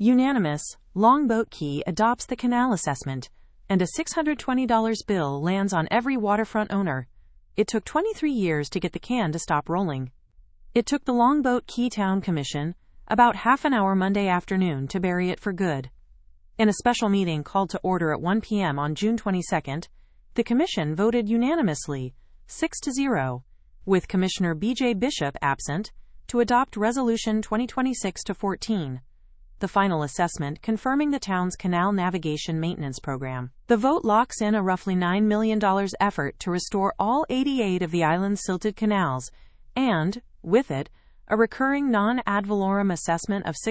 Unanimous, Longboat Key adopts the canal assessment, and a $620 bill lands on every waterfront owner. It took 23 years to get the can to stop rolling. It took the Longboat Key Town Commission about half an hour Monday afternoon to bury it for good. In a special meeting called to order at 1 p.m. on June 22, the Commission voted unanimously, 6-0, with Commissioner B.J. Bishop absent, to adopt Resolution 2026-14, the final assessment confirming the town's canal navigation maintenance program. The vote locks in a roughly $9 million effort to restore all 88 of the island's silted canals, and, with it, a recurring non-ad valorem assessment of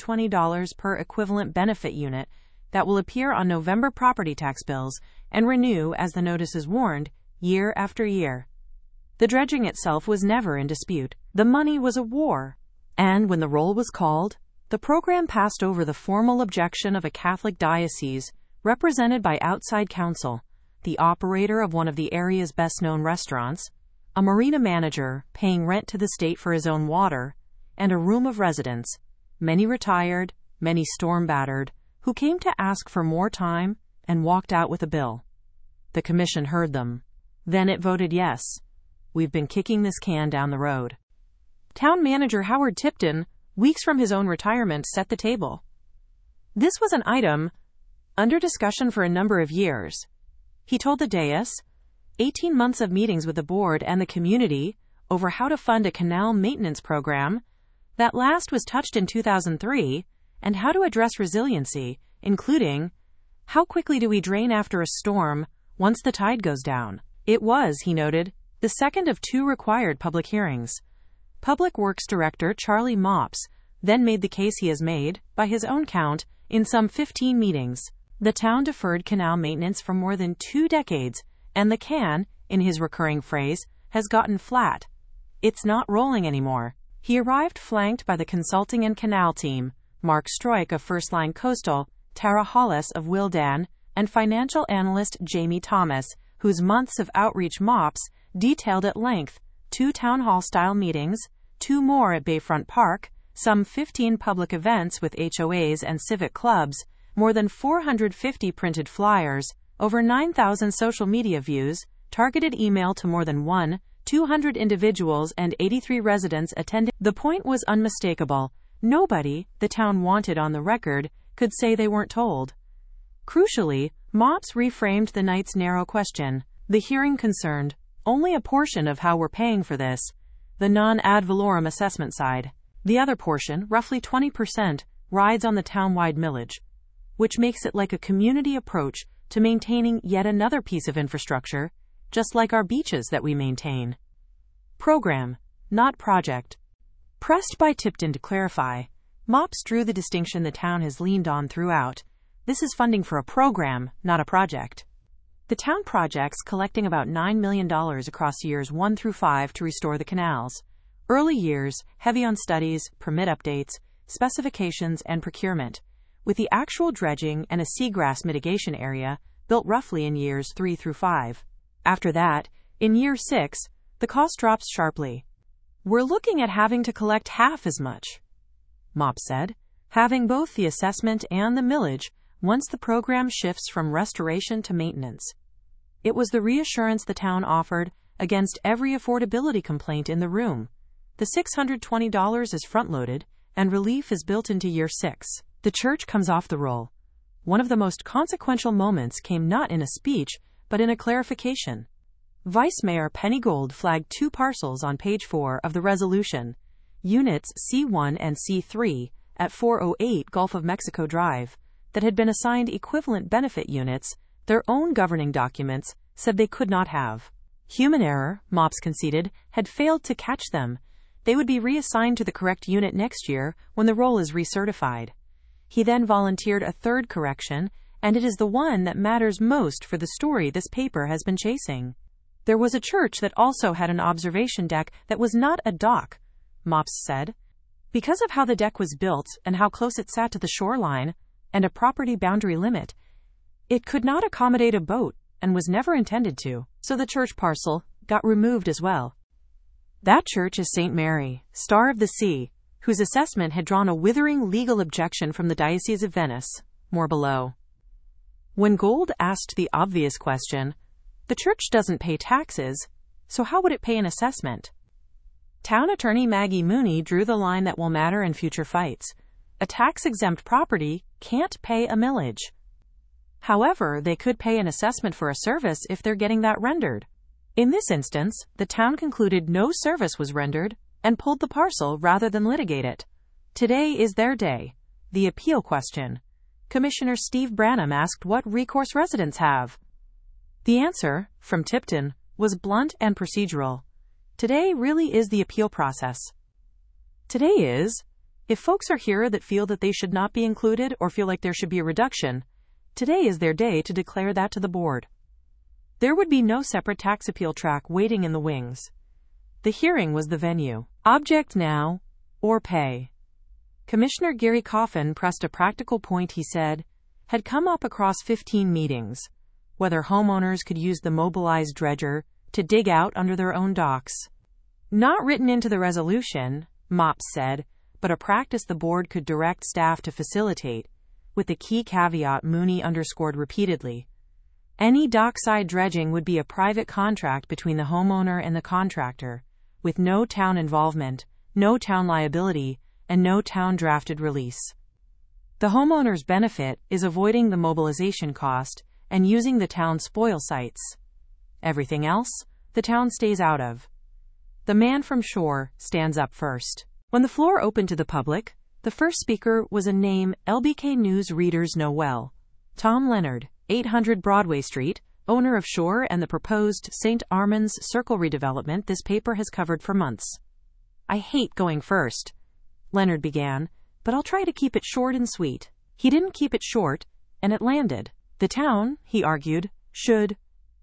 $620 per equivalent benefit unit that will appear on November property tax bills and renew, as the notice is warned, year after year. The dredging itself was never in dispute. The money was a war. And when the roll was called, the program passed over the formal objection of a Catholic diocese, represented by outside counsel, the operator of one of the area's best-known restaurants, a marina manager paying rent to the state for his own water, and a room of residents, many retired, many storm-battered, who came to ask for more time and walked out with a bill. The Commission heard them. Then it voted yes. We've been kicking this can down the road. Town manager Howard Tipton, weeks from his own retirement, set the table. This was an item under discussion for a number of years. He told the dais, 18 months of meetings with the board and the community over how to fund a canal maintenance program. That last was touched in 2003, and how to address resiliency, including how quickly do we drain after a storm once the tide goes down. It was, he noted, the second of 2 required public hearings. Public Works Director Charlie Mops then made the case he has made, by his own count, in some 15 meetings. The town deferred canal maintenance for more than 2 decades, and the can, in his recurring phrase, has gotten flat. It's not rolling anymore. He arrived flanked by the consulting and canal team, Mark Stroik of First Line Coastal, Tara Hollis of Wildan, and financial analyst Jamie Thomas, whose months of outreach Mops detailed at length: 2 town hall-style meetings, 2 more at Bayfront Park, some 15 public events with HOAs and civic clubs, more than 450 printed flyers, over 9,000 social media views, targeted email to more than 200 individuals and 83 residents attending. The point was unmistakable. Nobody, the town wanted on the record, could say they weren't told. Crucially, Mops reframed the night's narrow question. The hearing concerned only a portion of how we're paying for this, the non-ad valorem assessment side. The other portion, roughly 20%, rides on the town-wide millage, which makes it like a community approach to maintaining yet another piece of infrastructure, just like our beaches that we maintain. Program, not project. Pressed by Tipton to clarify, Mops drew the distinction the town has leaned on throughout. This is funding for a program, not a project. The town projects collecting about $9 million across years 1 through 5 to restore the canals. Early years, heavy on studies, permit updates, specifications, and procurement, with the actual dredging and a seagrass mitigation area built roughly in years 3 through 5. After that, in year 6, the cost drops sharply. We're looking at having to collect half as much, Mops said, having both the assessment and the millage once the program shifts from restoration to maintenance. It was the reassurance the town offered against every affordability complaint in the room. The $620 is front-loaded, and relief is built into year 6. The church comes off the roll. One of the most consequential moments came not in a speech, but in a clarification. Vice Mayor Penny Gold flagged 2 parcels on page 4 of the resolution, units C1 and C3, at 408 Gulf of Mexico Drive, that had been assigned equivalent benefit units. Their own governing documents said they could not have. Human error, Mops conceded, had failed to catch them. They would be reassigned to the correct unit next year when the roll is recertified. He then volunteered a 3rd correction, and it is the one that matters most for the story this paper has been chasing. There was a church that also had an observation deck that was not a dock, Mops said. Because of how the deck was built and how close it sat to the shoreline, and a property boundary limit, it could not accommodate a boat and was never intended to, so the church parcel got removed as well. That church is St. Mary, Star of the Sea, whose assessment had drawn a withering legal objection from the Diocese of Venice. More below. When Gold asked the obvious question, the church doesn't pay taxes, so how would it pay an assessment? Town attorney Maggie Mooney drew the line that will matter in future fights. A tax-exempt property can't pay a millage. However, they could pay an assessment for a service if they're getting that rendered. In this instance, the town concluded no service was rendered and pulled the parcel rather than litigate it. Today is their day. The appeal question. Commissioner Steve Branham asked what recourse residents have. The answer, from Tipton, was blunt and procedural. Today really is the appeal process. Today is, if folks are here that feel that they should not be included or feel like there should be a reduction, today is their day to declare that to the board. There would be no separate tax appeal track waiting in the wings. The hearing was the venue. Object now, or pay. Commissioner Gary Coffin pressed a practical point he said had come up across 15 meetings, whether homeowners could use the mobilized dredger to dig out under their own docks. Not written into the resolution, Mops said, but a practice the board could direct staff to facilitate, with the key caveat Mooney underscored repeatedly. Any dockside dredging would be a private contract between the homeowner and the contractor, with no town involvement, no town liability, and no town-drafted release. The homeowner's benefit is avoiding the mobilization cost and using the town's spoil sites. Everything else, the town stays out of. The man from shore stands up first. When the floor opened to the public, the first speaker was a name LBK News readers know well. Tom Leonard, 800 Broadway Street, owner of Shore and the proposed St. Armand's Circle redevelopment this paper has covered for months. I hate going first, Leonard began, but I'll try to keep it short and sweet. He didn't keep it short, and it landed. The town, he argued, should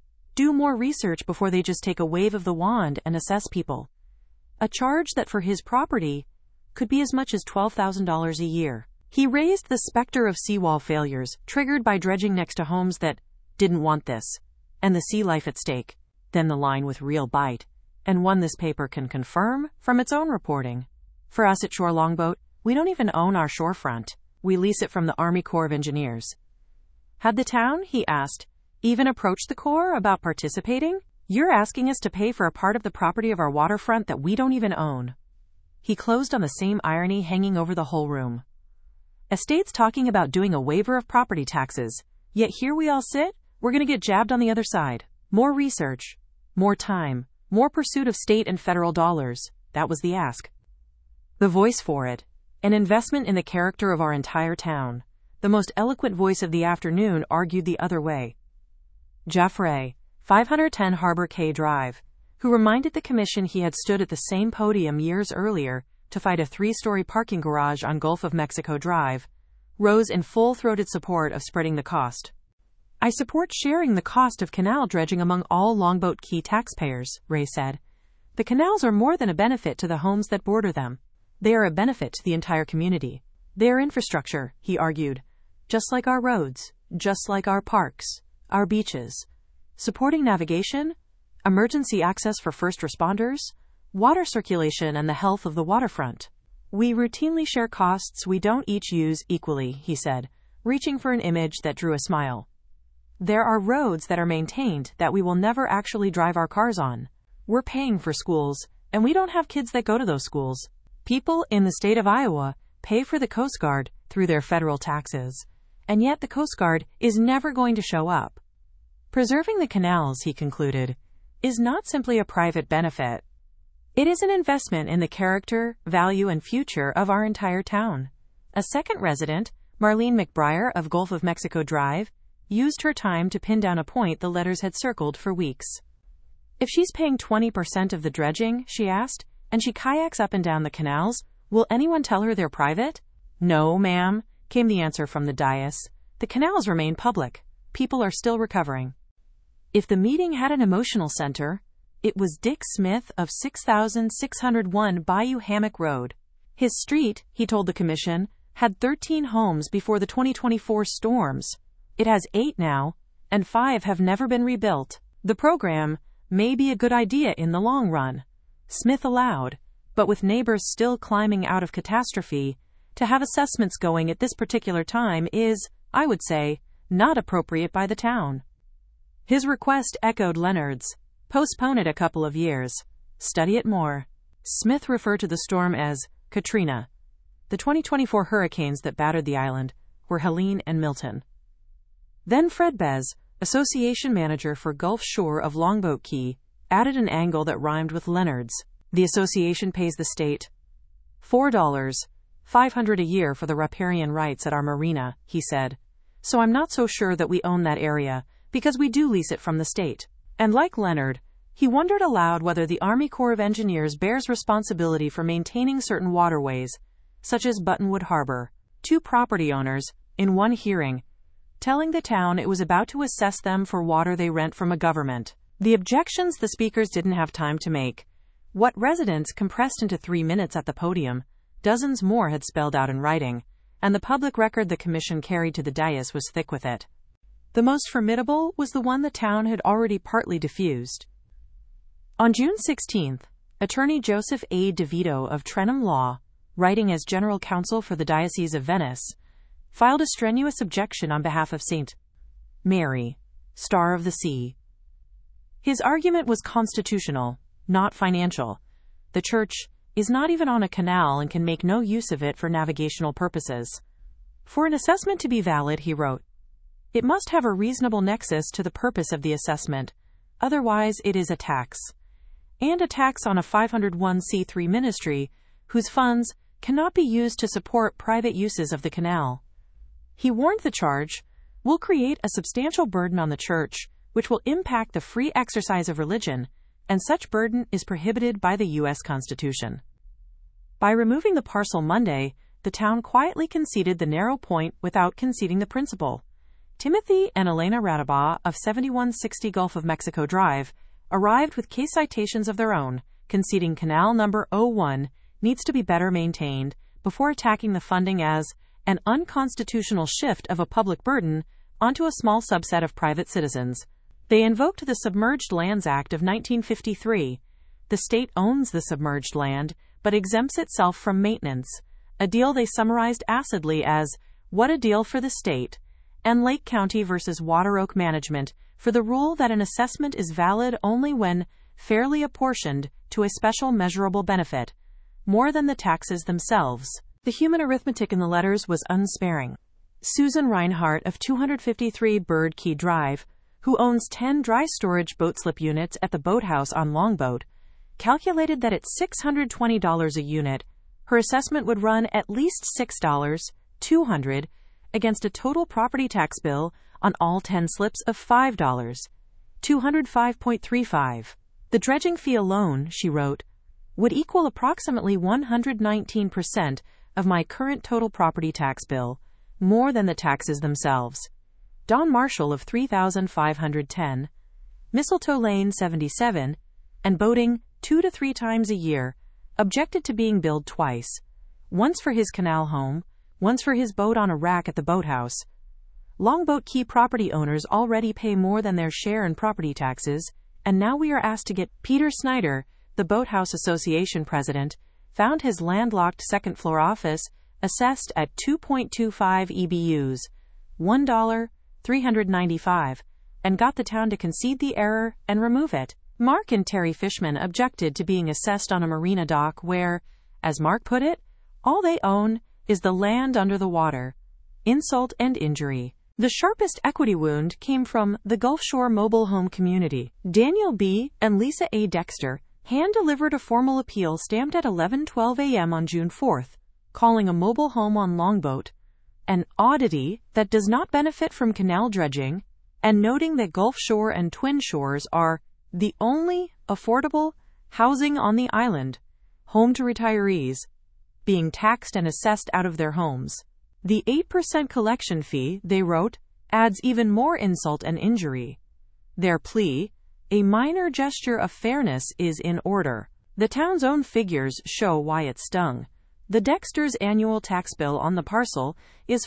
do more research before they just take a wave of the wand and assess people. A charge that for his property could be as much as $12,000 a year. He raised the specter of seawall failures triggered by dredging next to homes that didn't want this, and the sea life at stake. Then the line with real bite, and one this paper can confirm from its own reporting. For us at Shore Longboat, we don't even own our shorefront. We lease it from the Army Corps of Engineers. Had the town, he asked, even approached the Corps about participating? You're asking us to pay for a part of the property of our waterfront that we don't even own. He closed on the same irony hanging over the whole room. Estates talking about doing a waiver of property taxes, yet here we all sit, we're going to get jabbed on the other side. More research, more time, more pursuit of state and federal dollars, that was the ask. The voice for it, an investment in the character of our entire town. The most eloquent voice of the afternoon argued the other way. Jeff Ray, 510 Harbor Cay Drive, who reminded the commission he had stood at the same podium years earlier to fight a 3-story parking garage on Gulf of Mexico Drive, rose in full-throated support of spreading the cost. I support sharing the cost of canal dredging among all Longboat Key taxpayers, Ray said. The canals are more than a benefit to the homes that border them. They are a benefit to the entire community. They are infrastructure, he argued, just like our roads, just like our parks, our beaches. Supporting navigation, emergency access for first responders, water circulation and the health of the waterfront. We routinely share costs we don't each use equally, he said, reaching for an image that drew a smile. There are roads that are maintained that we will never actually drive our cars on. We're paying for schools, and we don't have kids that go to those schools. People in the state of Iowa pay for the Coast Guard through their federal taxes, and yet the Coast Guard is never going to show up. Preserving the canals, he concluded, is not simply a private benefit. It is an investment in the character, value, and future of our entire town. A second resident, Marlene McBriar of Gulf of Mexico Drive, used her time to pin down a point the letters had circled for weeks. If she's paying 20% of the dredging, she asked, and she kayaks up and down the canals, will anyone tell her they're private? No, ma'am, came the answer from the dais. The canals remain public. People are still recovering. If the meeting had an emotional center, it was Dick Smith of 6601 Bayou Hammock Road. His street, he told the commission, had 13 homes before the 2024 storms. It has 8 now, and 5 have never been rebuilt. The program may be a good idea in the long run. Smith allowed, but with neighbors still climbing out of catastrophe, to have assessments going at this particular time is, I would say, not appropriate by the town. His request echoed Leonard's. Postpone it a couple of years. Study it more. Smith referred to the storm as Katrina. The 2024 hurricanes that battered the island were Helene and Milton. Then Fred Bez, association manager for Gulf Shore of Longboat Key, added an angle that rhymed with Leonard's. The association pays the state $4,500 a year for the riparian rights at our marina, he said. So I'm not so sure that we own that area, because we do lease it from the state. And like Leonard, he wondered aloud whether the Army Corps of Engineers bears responsibility for maintaining certain waterways, such as Buttonwood Harbor. Two property owners, in one hearing, telling the town it was about to assess them for water they rent from a government. The objections the speakers didn't have time to make. What residents compressed into 3 minutes at the podium, dozens more had spelled out in writing, and the public record the commission carried to the dais was thick with it. The most formidable was the one the town had already partly diffused. On June 16, Attorney Joseph A. DeVito of Trenum Law, writing as general counsel for the Diocese of Venice, filed a strenuous objection on behalf of St. Mary, Star of the Sea. His argument was constitutional, not financial. The church is not even on a canal and can make no use of it for navigational purposes. For an assessment to be valid, he wrote, it must have a reasonable nexus to the purpose of the assessment, otherwise it is a tax. And a tax on a 501c3 ministry, whose funds cannot be used to support private uses of the canal. He warned the charge will create a substantial burden on the church, which will impact the free exercise of religion, and such burden is prohibited by the U.S. Constitution. By removing the parcel Monday, the town quietly conceded the narrow point without conceding the principle. Timothy and Elena Radaba of 7160 Gulf of Mexico Drive arrived with case citations of their own, conceding Canal Number 01 needs to be better maintained before attacking the funding as an unconstitutional shift of a public burden onto a small subset of private citizens. They invoked the Submerged Lands Act of 1953. The state owns the submerged land, but exempts itself from maintenance, a deal they summarized acidly as, what a deal for the state, and Lake County versus Water Oak Management for the rule that an assessment is valid only when fairly apportioned to a special measurable benefit, more than the taxes themselves. The human arithmetic in the letters was unsparing. Susan Reinhardt of 253 Bird Key Drive, who owns 10 dry storage boat slip units at the boathouse on Longboat, calculated that at $620 a unit, her assessment would run at least $6,200 against a total property tax bill on all 10 slips of $5,205.35. The dredging fee alone, she wrote, would equal approximately 119% of my current total property tax bill, more than the taxes themselves. Don Marshall of 3510, Mistletoe Lane 77, and boating 2 to 3 times a year, objected to being billed twice, once for his canal home, once for his boat on a rack at the boathouse. Longboat Key property owners already pay more than their share in property taxes, and now we are asked to get. Peter Snyder, the Boathouse Association president, found his landlocked second-floor office assessed at 2.25 EBUs, $1,395, and got the town to concede the error and remove it. Mark and Terry Fishman objected to being assessed on a marina dock where, as Mark put it, all they own is the land under the water. Insult and injury. The sharpest equity wound came from the Gulf Shore mobile home community. Daniel B. and Lisa A. Dexter hand-delivered a formal appeal stamped at 11:12 a.m. on June 4th, calling a mobile home on Longboat an oddity that does not benefit from canal dredging, and noting that Gulf Shore and Twin Shores are the only affordable housing on the island, home to retirees, being taxed and assessed out of their homes. The 8% collection fee, they wrote, adds even more insult and injury. Their plea, a minor gesture of fairness, is in order. The town's own figures show why it stung. The Dexter's annual tax bill on the parcel is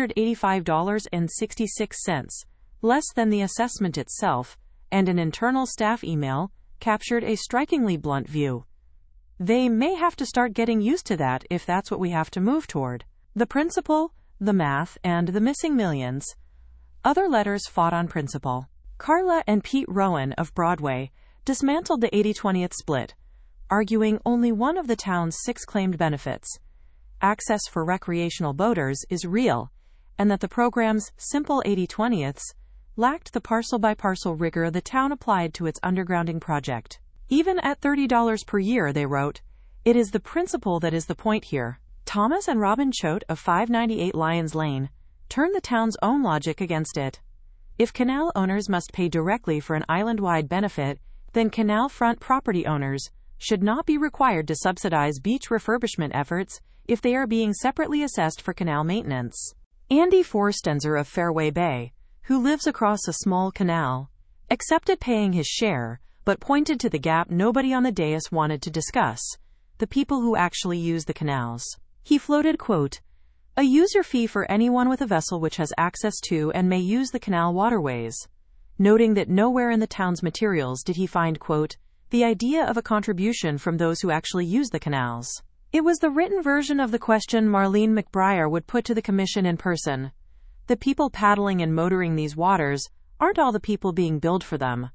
$585.66, less than the assessment itself, and an internal staff email captured a strikingly blunt view. They may have to start getting used to that if that's what we have to move toward. The principle, the math, and the missing millions. Other letters fought on principle. Carla and Pete Rowan of Broadway dismantled the 80-20th split, arguing only one of the town's 6 claimed benefits, access for recreational boaters, is real, and that the program's simple 80-20ths lacked the parcel-by-parcel rigor the town applied to its undergrounding project. Even at $30 per year, they wrote, it is the principle that is the point here. Thomas and Robin Choate of 598 Lyons Lane turned the town's own logic against it. If canal owners must pay directly for an island-wide benefit, then canal front property owners should not be required to subsidize beach refurbishment efforts if they are being separately assessed for canal maintenance. Andy Forstenser of Fairway Bay, who lives across a small canal, accepted paying his share, but pointed to the gap nobody on the dais wanted to discuss: the people who actually use the canals. He floated, quote, a user fee for anyone with a vessel which has access to and may use the canal waterways, noting that nowhere in the town's materials did he find, quote, the idea of a contribution from those who actually use the canals. It was the written version of the question Marlene McBriar would put to the commission in person. The people paddling and motoring these waters aren't all the people being billed for them.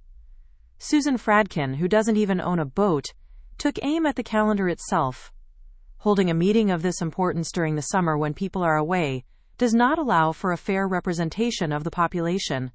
Susan Fradkin, who doesn't even own a boat, took aim at the calendar itself. Holding a meeting of this importance during the summer when people are away does not allow for a fair representation of the population.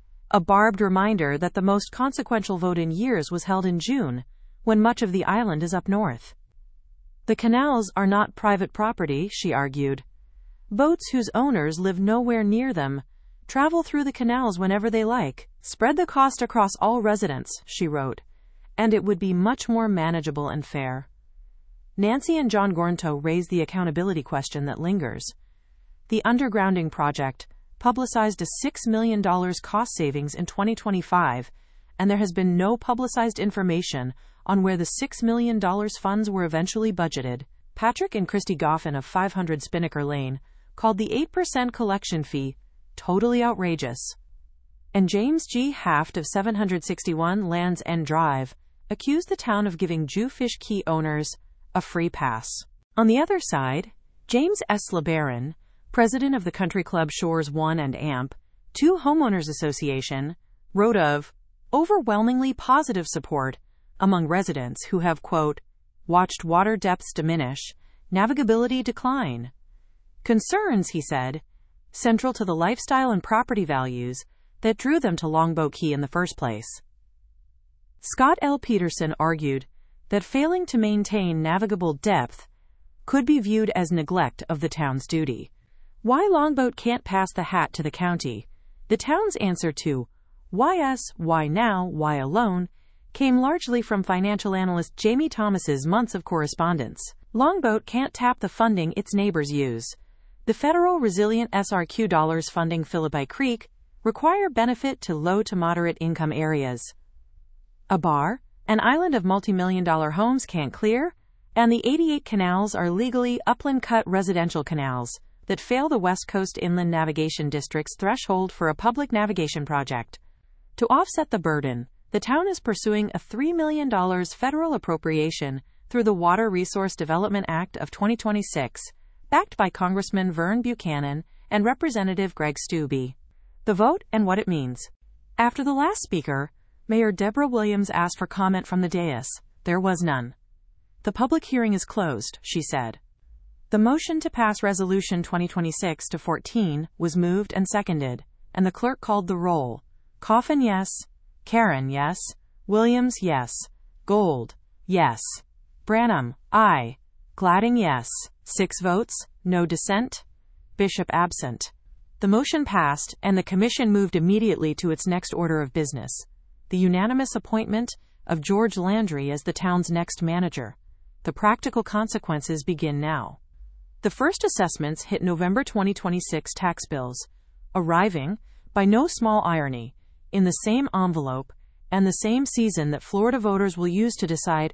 A barbed reminder that the most consequential vote in years was held in June, when much of the island is up north. The canals are not private property, she argued. Boats whose owners live nowhere near them travel through the canals whenever they like. Spread the cost across all residents, she wrote, and it would be much more manageable and fair. Nancy and John Gornto raised the accountability question that lingers. The undergrounding project publicized a $6 million cost savings in 2025, and there has been no publicized information on where the $6 million funds were eventually budgeted. Patrick and Christy Goffin of 500 Spinnaker Lane called the 8% collection fee totally outrageous. And James G. Haft of 761 Land's End Drive accused the town of giving Jewfish Key owners a free pass. On the other side, James S. LeBaron, president of the country club Shores 1 and AMP, 2 Homeowners Association, wrote of overwhelmingly positive support among residents who have, quote, watched water depths diminish, navigability decline. Concerns, he said, central to the lifestyle and property values that drew them to Longboat Key in the first place. Scott L. Peterson argued that failing to maintain navigable depth could be viewed as neglect of the town's duty. Why Longboat can't pass the hat to the county? The town's answer to why us, why now, why alone came largely from financial analyst Jamie Thomas's months of correspondence. Longboat can't tap the funding its neighbors use. The federal Resilient SRQ dollars funding Philippi Creek require benefit to low to moderate income areas. A bar, an island of multi-million-dollar homes can't clear, and the 88 canals are legally upland-cut residential canals that fail the West Coast Inland Navigation District's threshold for a public navigation project. To offset the burden, the town is pursuing a $3 million federal appropriation through the Water Resource Development Act of 2026, backed by Congressman Vern Buchanan and Representative Greg Steube. The vote and what it means. After the last speaker, Mayor Deborah Williams asked for comment from the dais. There was none. The public hearing is closed, she said. The motion to pass Resolution 2026-14 was moved and seconded, and the clerk called the roll. Coffin, yes. Karen, yes. Williams, yes. Gold, yes. Branham, aye. Gladding, yes. 6 votes, no dissent. Bishop absent. The motion passed, and the commission moved immediately to its next order of business: the unanimous appointment of George Landry as the town's next manager. The practical consequences begin now. The first assessments hit November 2026 tax bills, arriving, by no small irony, in the same envelope and the same season that Florida voters will use to decide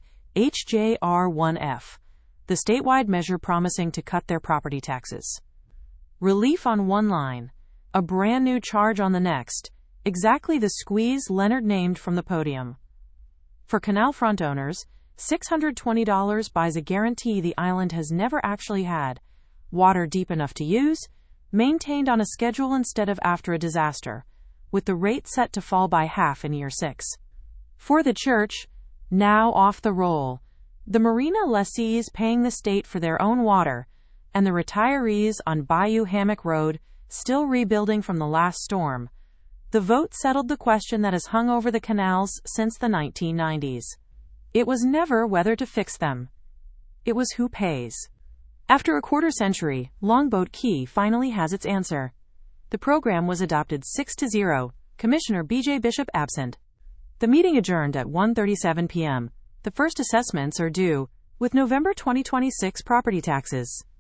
HJR 1F, the statewide measure promising to cut their property taxes. Relief on one line, a brand new charge on the next, exactly the squeeze Leonard named from the podium. For canal front owners, $620 buys a guarantee the island has never actually had. Water deep enough to use, maintained on a schedule instead of after a disaster, with the rate set to fall by half in year 6. For the church, now off the roll, the marina lessees paying the state for their own water, and the retirees on Bayou Hammock Road still rebuilding from the last storm, the vote settled the question that has hung over the canals since the 1990s. It was never whether to fix them. It was who pays. After a quarter century, Longboat Key finally has its answer. The program was adopted 6-0, Commissioner B.J. Bishop absent. The meeting adjourned at 1:37 p.m. The first assessments are due, with November 2026 property taxes.